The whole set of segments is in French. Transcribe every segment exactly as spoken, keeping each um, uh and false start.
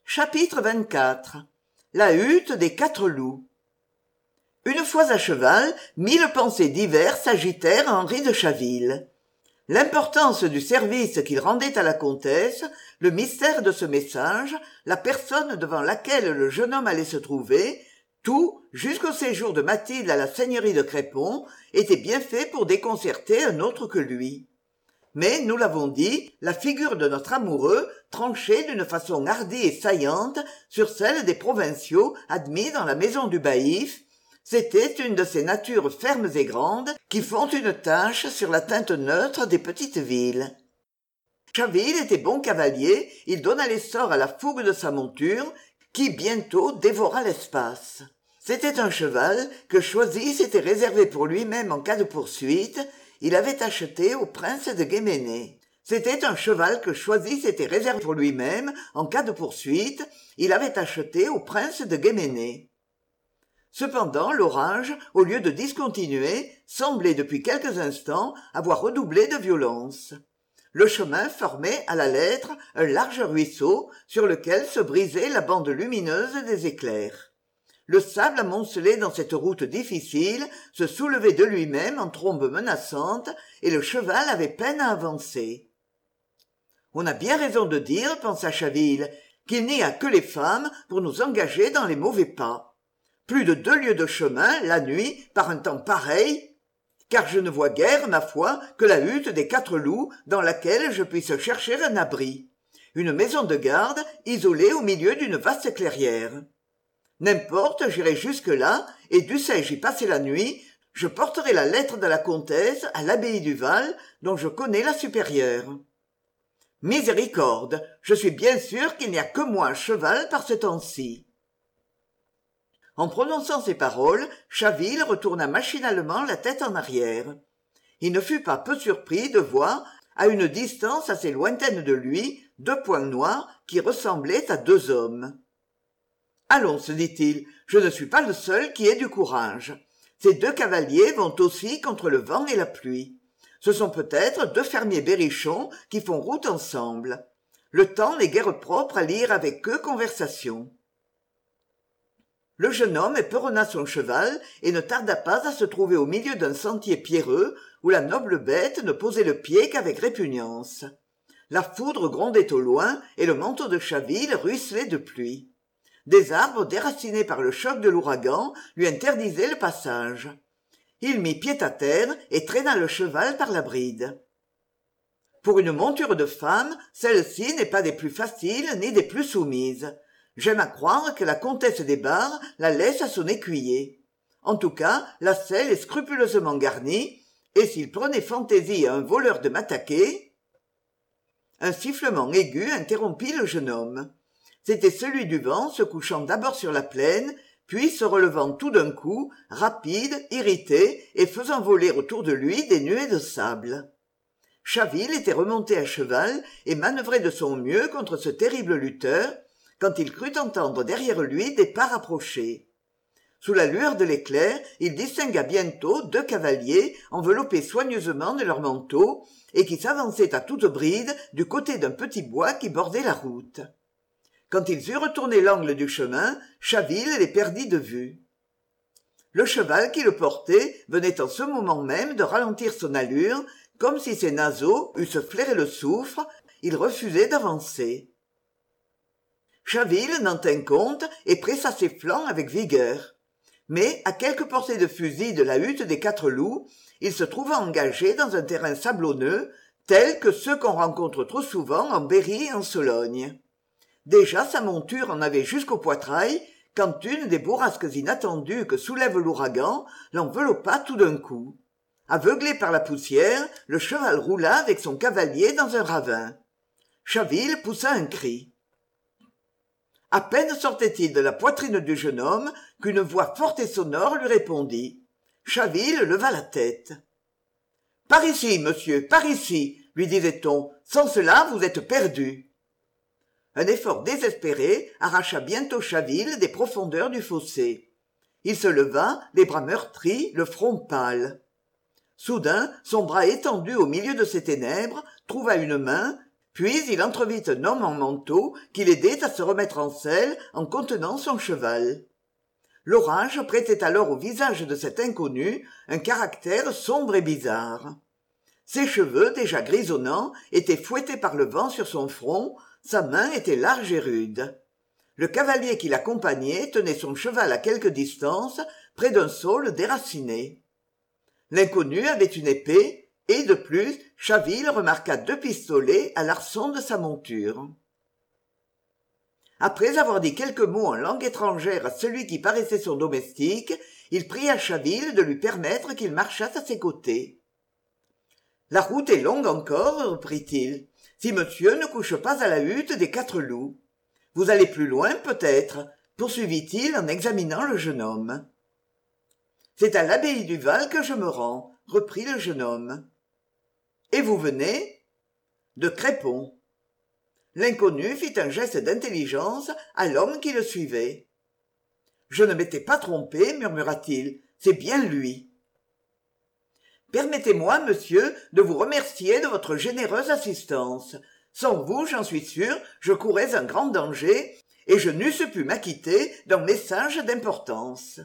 Chapitre vingt-quatre. La hutte des quatre loups. Une fois à cheval, mille pensées diverses agitèrent Henri de Chaville. L'importance du service qu'il rendait à la comtesse, le mystère de ce message, la personne devant laquelle le jeune homme allait se trouver, tout, jusqu'au séjour de Mathilde à la seigneurie de Crépon, était bien fait pour déconcerter un autre que lui. Mais, nous l'avons dit, la figure de notre amoureux tranchait d'une façon hardie et saillante sur celle des provinciaux admis dans la maison du baïf. C'était une de ces natures fermes et grandes qui font une tache sur la teinte neutre des petites villes. Chaville était bon cavalier, il donna l'essor à la fougue de sa monture, qui bientôt dévora l'espace. C'était un cheval que Choisy s'était réservé pour lui-même en cas de poursuite. Il avait acheté au prince de Guéménée. C'était un cheval que Choisy s'était réservé pour lui-même en cas de poursuite. Il avait acheté au prince de Guéménée. Cependant, l'orage, au lieu de discontinuer, semblait depuis quelques instants avoir redoublé de violence. Le chemin formait à la lettre un large ruisseau sur lequel se brisait la bande lumineuse des éclairs. Le sable amoncelé dans cette route difficile se soulevait de lui-même en trombes menaçantes, et le cheval avait peine à avancer. On a bien raison de dire, pensa Chaville, qu'il n'y a que les femmes pour nous engager dans les mauvais pas. Plus de deux lieues de chemin, la nuit, par un temps pareil, car je ne vois guère, ma foi, que la hutte des quatre loups dans laquelle je puisse chercher un abri. Une maison de garde, isolée au milieu d'une vaste clairière. N'importe, j'irai jusque-là, et dussé-je y passer la nuit, je porterai la lettre de la comtesse à l'abbaye du Val, dont je connais la supérieure. Miséricorde, je suis bien sûr qu'il n'y a que moi à cheval par ce temps-ci. En prononçant ces paroles, Chaville retourna machinalement la tête en arrière. Il ne fut pas peu surpris de voir, à une distance assez lointaine de lui, deux points noirs qui ressemblaient à deux hommes. « Allons, se dit-il, je ne suis pas le seul qui ait du courage. Ces deux cavaliers vont aussi contre le vent et la pluie. Ce sont peut-être deux fermiers berrichons qui font route ensemble. Le temps n'est guère propre à lire avec eux conversation. » Le jeune homme éperonna son cheval et ne tarda pas à se trouver au milieu d'un sentier pierreux où la noble bête ne posait le pied qu'avec répugnance. La foudre grondait au loin et le manteau de Chaville ruisselait de pluie. Des arbres déracinés par le choc de l'ouragan lui interdisaient le passage. Il mit pied à terre et traîna le cheval par la bride. Pour une monture de femme, celle-ci n'est pas des plus faciles ni des plus soumises. J'aime à croire que la comtesse des Barres la laisse à son écuyer. En tout cas, la selle est scrupuleusement garnie, et s'il prenait fantaisie à un voleur de m'attaquer... Un sifflement aigu interrompit le jeune homme. C'était celui du vent se couchant d'abord sur la plaine, puis se relevant tout d'un coup, rapide, irrité, et faisant voler autour de lui des nuées de sable. Chaville était remonté à cheval et manœuvrait de son mieux contre ce terrible lutteur, quand il crut entendre derrière lui des pas rapprocher. Sous la lueur de l'éclair, il distingua bientôt deux cavaliers enveloppés soigneusement de leurs manteaux et qui s'avançaient à toute bride du côté d'un petit bois qui bordait la route. Quand ils eurent tourné l'angle du chemin, Chaville les perdit de vue. Le cheval qui le portait venait en ce moment même de ralentir son allure, comme si ses naseaux eussent flairé le soufre. Il refusait d'avancer. Chaville n'en tint compte et pressa ses flancs avec vigueur. Mais, à quelques portées de fusil de la hutte des quatre loups, il se trouva engagé dans un terrain sablonneux, tel que ceux qu'on rencontre trop souvent en Berry et en Sologne. Déjà sa monture en avait jusqu'au poitrail, quand une des bourrasques inattendues que soulève l'ouragan l'enveloppa tout d'un coup. Aveuglé par la poussière, le cheval roula avec son cavalier dans un ravin. Chaville poussa un cri. À peine sortait-il de la poitrine du jeune homme qu'une voix forte et sonore lui répondit. Chaville leva la tête. « Par ici, monsieur, par ici, lui disait-on, sans cela vous êtes perdu. » Un effort désespéré arracha bientôt Chaville des profondeurs du fossé. Il se leva, les bras meurtris, le front pâle. Soudain, son bras étendu au milieu de ces ténèbres trouva une main, Puis il entrevit un homme en manteau qui l'aidait à se remettre en selle en contenant son cheval. L'orage prêtait alors au visage de cet inconnu un caractère sombre et bizarre. Ses cheveux, déjà grisonnants, étaient fouettés par le vent sur son front, sa main était large et rude. Le cavalier qui l'accompagnait tenait son cheval à quelque distance, près d'un saule déraciné. L'inconnu avait une épée, et de plus, Chaville remarqua deux pistolets à l'arçon de sa monture. Après avoir dit quelques mots en langue étrangère à celui qui paraissait son domestique, il pria Chaville de lui permettre qu'il marchât à ses côtés. « La route est longue encore, reprit-il, si monsieur ne couche pas à la hutte des Quatre Loups. Vous allez plus loin, peut-être, poursuivit-il en examinant le jeune homme. C'est à l'abbaye du Val que je me rends, reprit le jeune homme. Et vous venez? De Crépon. L'inconnu fit un geste d'intelligence à l'homme qui le suivait. Je ne m'étais pas trompé, murmura-t-il, c'est bien lui. Permettez-moi, monsieur, de vous remercier de votre généreuse assistance. Sans vous, j'en suis sûr, je courais un grand danger, et je n'eusse pu m'acquitter d'un message d'importance.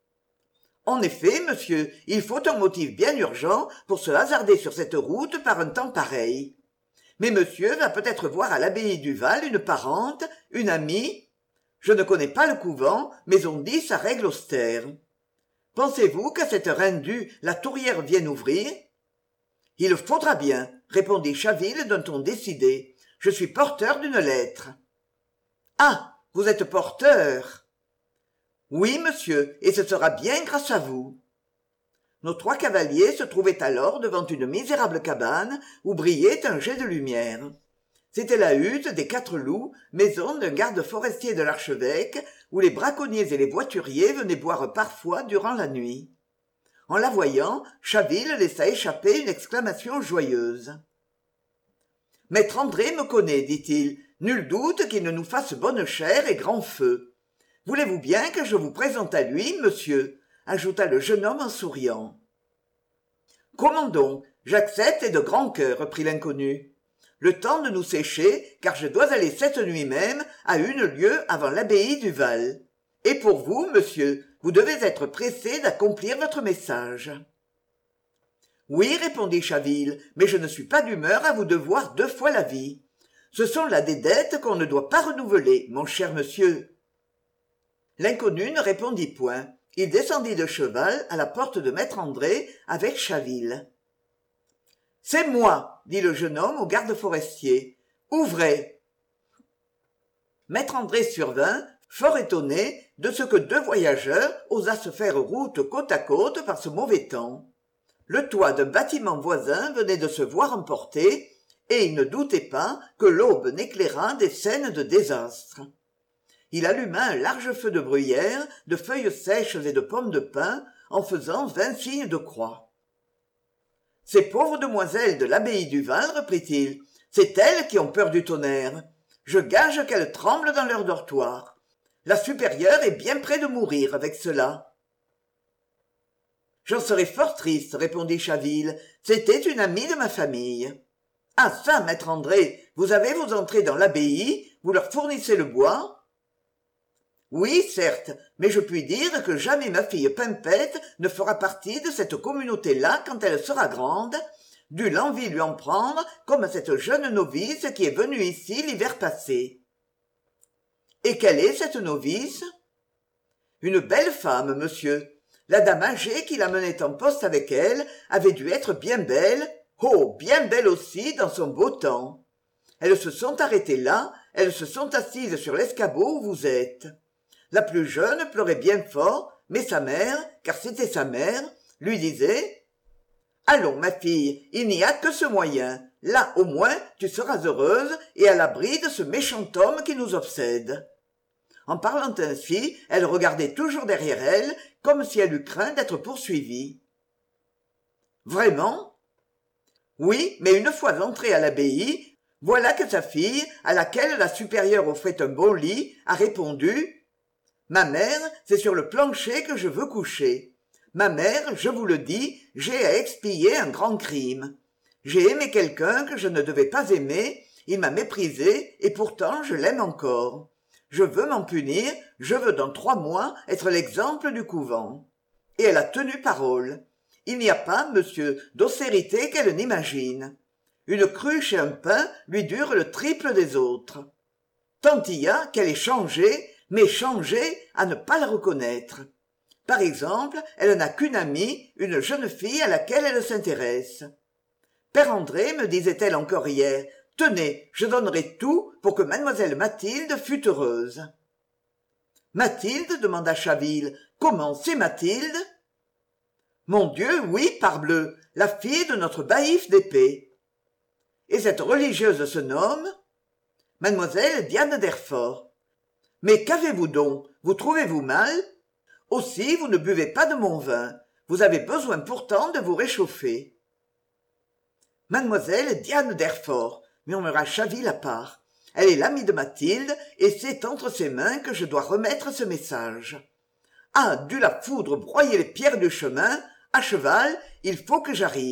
En effet, monsieur, il faut un motif bien urgent pour se hasarder sur cette route par un temps pareil. Mais monsieur va peut-être voir à l'abbaye du Val une parente, une amie. Je ne connais pas le couvent, mais on dit sa règle austère. Pensez-vous qu'à cette heure indue, la tourière vienne ouvrir? Il faudra bien, répondit Chaville d'un ton décidé. Je suis porteur d'une lettre. Ah, vous êtes porteur? Oui, monsieur, et ce sera bien grâce à vous. Nos trois cavaliers se trouvaient alors devant une misérable cabane où brillait un jet de lumière. C'était la hutte des Quatre Loups, maison d'un garde forestier de l'archevêque, où les braconniers et les voituriers venaient boire parfois durant la nuit. En la voyant, Chaville laissa échapper une exclamation joyeuse. « Maître André me connaît, dit-il. Nul doute qu'il ne nous fasse bonne chère et grand feu. Voulez-vous bien que je vous présente à lui, monsieur ?» ajouta le jeune homme en souriant. « Comment donc? J'accepte et de grand cœur, reprit l'inconnu. Le temps de nous sécher, car je dois aller cette nuit même à une lieue avant l'abbaye du Val. Et pour vous, monsieur, vous devez être pressé d'accomplir votre message. » « Oui, répondit Chaville, mais je ne suis pas d'humeur à vous devoir deux fois la vie. Ce sont là des dettes qu'on ne doit pas renouveler, mon cher monsieur. » L'inconnu ne répondit point. Il descendit de cheval à la porte de maître André avec Chaville. « C'est moi, dit le jeune homme au garde forestier. Ouvrez. Maître André survint, fort étonné de ce que deux voyageurs osassent faire route côte à côte par ce mauvais temps. Le toit d'un bâtiment voisin venait de se voir emporter, et il ne doutait pas que l'aube n'éclairât des scènes de désastre. Il alluma un large feu de bruyère, de feuilles sèches et de pommes de pin, en faisant vingt signes de croix. « Ces pauvres demoiselles de l'abbaye du Val, reprit-il, c'est elles qui ont peur du tonnerre. Je gage qu'elles tremblent dans leur dortoir. La supérieure est bien près de mourir avec cela. » « J'en serais fort triste, répondit Chaville. C'était une amie de ma famille. »« Ah ça, maître André, vous avez vos entrées dans l'abbaye, vous leur fournissez le bois ?»« Oui, certes, mais je puis dire que jamais ma fille Pimpette ne fera partie de cette communauté-là quand elle sera grande, dût l'envie lui en prendre comme cette jeune novice qui est venue ici l'hiver passé. »« Et quelle est cette novice ?»« Une belle femme, monsieur. La dame âgée qui la menait en poste avec elle avait dû être bien belle, oh, bien belle aussi dans son beau temps. Elles se sont arrêtées là, elles se sont assises sur l'escabeau où vous êtes. La plus jeune pleurait bien fort, mais sa mère, car c'était sa mère, lui disait « Allons, ma fille, il n'y a que ce moyen. Là, au moins, tu seras heureuse et à l'abri de ce méchant homme qui nous obsède. » En parlant ainsi, elle regardait toujours derrière elle, comme si elle eût craint d'être poursuivie. « Vraiment ? » ?»« Oui, mais une fois entrée à l'abbaye, voilà que sa fille, à laquelle la supérieure offrait un bon lit, a répondu « Ma mère, c'est sur le plancher que je veux coucher. Ma mère, je vous le dis, j'ai à expier un grand crime. J'ai aimé quelqu'un que je ne devais pas aimer, Il m'a méprisé, et pourtant je l'aime encore. Je veux m'en punir, je veux dans trois mois être l'exemple du couvent. » Et elle a tenu parole. Il n'y a pas, monsieur, d'austérité qu'elle n'imagine. Une cruche et un pain lui durent le triple des autres. Tant y a qu'elle est changée, mais changée à ne pas la reconnaître. Par exemple, elle n'a qu'une amie, une jeune fille à laquelle elle s'intéresse. « Père André, me disait-elle encore hier, tenez, je donnerais tout pour que mademoiselle Mathilde fût heureuse. » « Mathilde ?» demanda Chaville. « Comment, c'est Mathilde ?»« Mon Dieu, oui, parbleu, la fille de notre baïf d'épée. »« Et cette religieuse se nomme ?»« Mademoiselle Diane d'Herford. »« Mais qu'avez-vous donc? Vous trouvez-vous mal ? Aussi, vous ne buvez pas de mon vin. Vous avez besoin pourtant de vous réchauffer. »« Mademoiselle Diane d'Herford, » murmura Chaville à part. « Elle est l'amie de Mathilde, et c'est entre ses mains que je dois remettre ce message. Ah, dût la foudre broyer les pierres du chemin, à cheval, il faut que j'arrive. »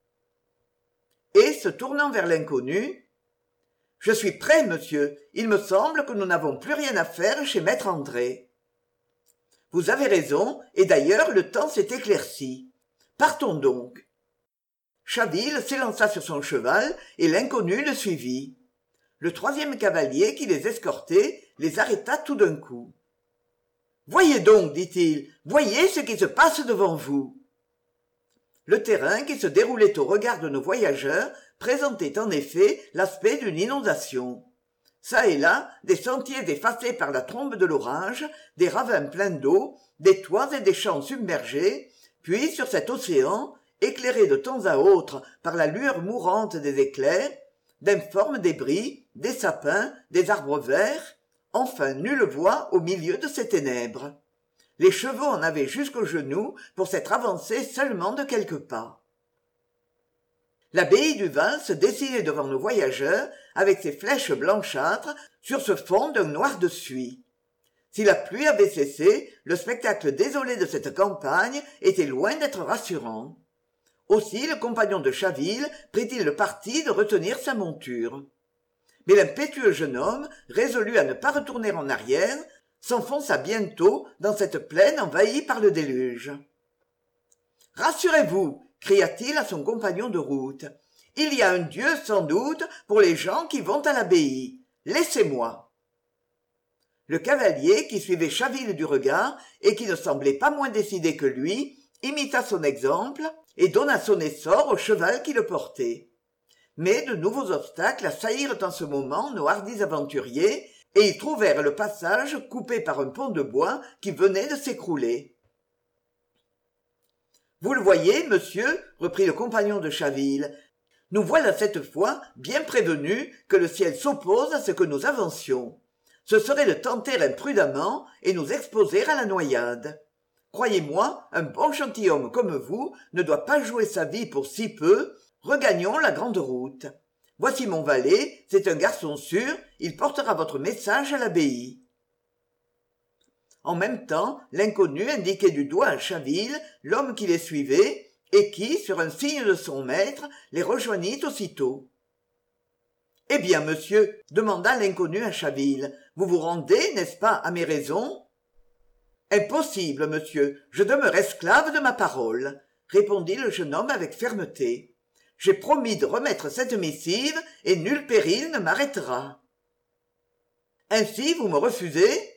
Et, se tournant vers l'inconnu, « Je suis prêt, monsieur. Il me semble que nous n'avons plus rien à faire chez maître André. »« Vous avez raison, et d'ailleurs le temps s'est éclairci. Partons donc. » Chaville s'élança sur son cheval, et l'inconnu le suivit. Le troisième cavalier qui les escortait les arrêta tout d'un coup. « Voyez donc, dit-il, voyez ce qui se passe devant vous. » Le terrain qui se déroulait au regard de nos voyageurs présentait en effet l'aspect d'une inondation. Çà et là, des sentiers effacés par la trombe de l'orage, des ravins pleins d'eau, des toits et des champs submergés, puis sur cet océan, éclairé de temps à autre par la lueur mourante des éclairs, d'informes débris, des sapins, des arbres verts, enfin nulle voie au milieu de ces ténèbres. Les chevaux en avaient jusqu'aux genoux pour s'être avancés seulement de quelques pas. L'abbaye du Val se dessinait devant nos voyageurs avec ses flèches blanchâtres sur ce fond d'un noir de suie. Si la pluie avait cessé, le spectacle désolé de cette campagne était loin d'être rassurant. Aussi le compagnon de Chaville prit-il le parti de retenir sa monture. Mais l'impétueux jeune homme, résolu à ne pas retourner en arrière, s'enfonça bientôt dans cette plaine envahie par le déluge. « Rassurez-vous » cria-t-il à son compagnon de route. « Il y a un Dieu, sans doute, pour les gens qui vont à l'abbaye. Laissez-moi. » Le cavalier, qui suivait Chaville du regard et qui ne semblait pas moins décidé que lui, imita son exemple et donna son essor au cheval qui le portait. Mais de nouveaux obstacles assaillirent en ce moment nos hardis aventuriers, et ils trouvèrent le passage coupé par un pont de bois qui venait de s'écrouler. « Vous le voyez, monsieur, reprit le compagnon de Chaville, nous voilà cette fois bien prévenus que le ciel s'oppose à ce que nous avancions. Ce serait de tenter imprudemment et nous exposer à la noyade. Croyez-moi, un bon gentilhomme comme vous ne doit pas jouer sa vie pour si peu. Regagnons la grande route. Voici mon valet, c'est un garçon sûr, il portera votre message à l'abbaye. » En même temps, l'inconnu indiquait du doigt à Chaville l'homme qui les suivait et qui, sur un signe de son maître, les rejoignit aussitôt. « Eh bien, monsieur, demanda l'inconnu à Chaville, vous vous rendez, n'est-ce pas, à mes raisons ? » « Impossible, monsieur, je demeure esclave de ma parole, » répondit le jeune homme avec fermeté. « J'ai promis de remettre cette missive et nul péril ne m'arrêtera. »« Ainsi, vous me refusez ? » ?»«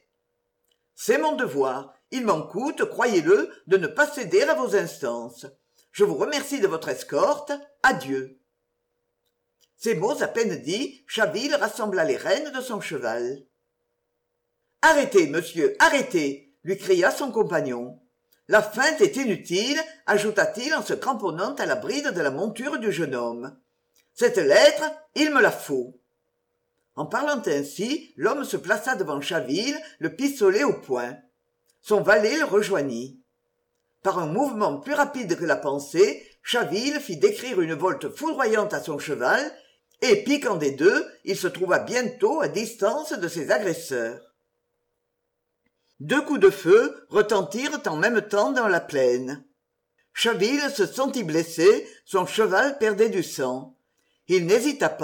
C'est mon devoir. Il m'en coûte, croyez-le, de ne pas céder à vos instances. Je vous remercie de votre escorte. Adieu. » Ces mots à peine dits, Chaville rassembla les rênes de son cheval. « Arrêtez, monsieur, arrêtez !» lui cria son compagnon. « La feinte est inutile, ajouta-t-il en se cramponnant à la bride de la monture du jeune homme. Cette lettre, il me la faut. » En parlant ainsi, l'homme se plaça devant Chaville, le pistolet au poing. Son valet le rejoignit. Par un mouvement plus rapide que la pensée, Chaville fit décrire une volte foudroyante à son cheval, et, piquant des deux, il se trouva bientôt à distance de ses agresseurs. Deux coups de feu retentirent en même temps dans la plaine. Chaville se sentit blessé, son cheval perdait du sang. Il n'hésita pas,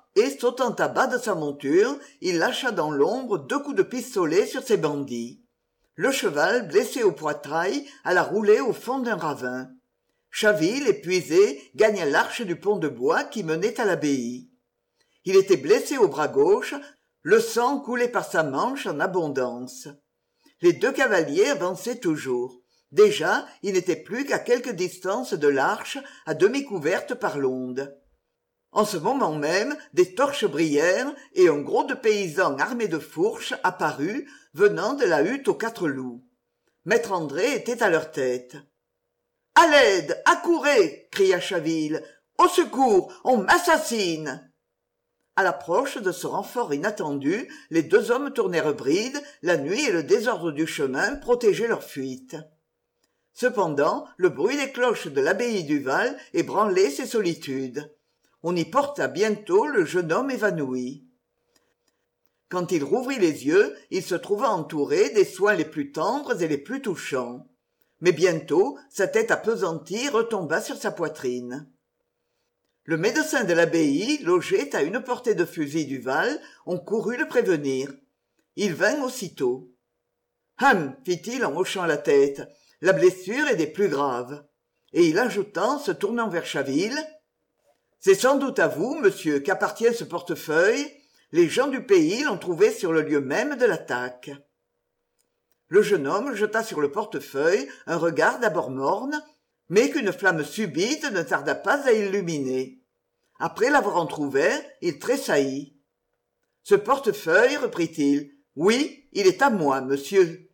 et, sautant à bas de sa monture, il lâcha dans l'ombre deux coups de pistolet sur ces bandits. Le cheval, blessé au poitrail, alla rouler au fond d'un ravin. Chaville, épuisé, gagna l'arche du pont de bois qui menait à l'abbaye. Il était blessé au bras gauche, le sang coulait par sa manche en abondance. Les deux cavaliers avançaient toujours. Déjà, ils n'étaient plus qu'à quelque distance de l'arche, à demi couverte par l'onde. En ce moment même, des torches brillèrent et un gros de paysans armés de fourches apparut, venant de la hutte aux quatre loups. Maître André était à leur tête. « À l'aide! Accourez !» cria Chaville. « Au secours! On m'assassine !» À l'approche de ce renfort inattendu, les deux hommes tournèrent bride, la nuit et le désordre du chemin protégeaient leur fuite. Cependant, le bruit des cloches de l'abbaye du Val ébranlait ces solitudes. On y porta bientôt le jeune homme évanoui. Quand il rouvrit les yeux, il se trouva entouré des soins les plus tendres et les plus touchants. Mais bientôt, sa tête appesantie retomba sur sa poitrine. Le médecin de l'abbaye, logé à une portée de fusil du Val, on courut le prévenir. Il vint aussitôt. « Hum !» fit-il en hochant la tête, « la blessure est des plus graves. » Et il ajouta en se tournant vers Chaville. « C'est sans doute à vous, monsieur, qu'appartient ce portefeuille. Les gens du pays l'ont trouvé sur le lieu même de l'attaque. » Le jeune homme jeta sur le portefeuille un regard d'abord morne, mais qu'une flamme subite ne tarda pas à illuminer. Après l'avoir entrouvert, il tressaillit. « Ce portefeuille, reprit-il, oui, il est à moi, monsieur.